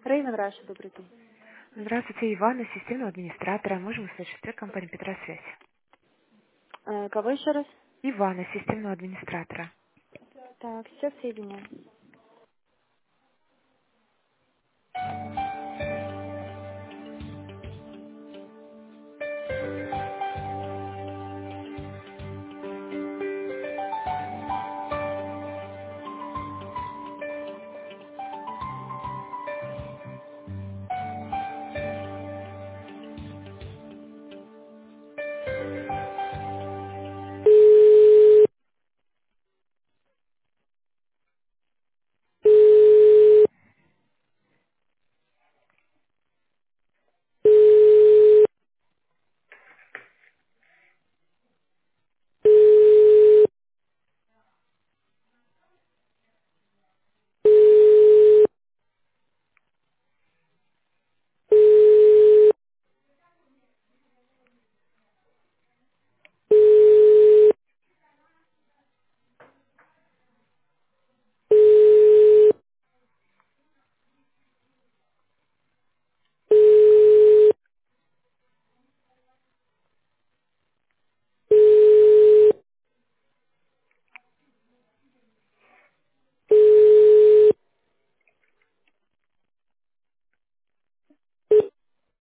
Рейвен Раша, добрый день. Здравствуйте, Ивана, системного администратора. Можем услышать компания Петросвязь. Кого еще раз? Ивана, системного администратора. Так, сейчас соединяю.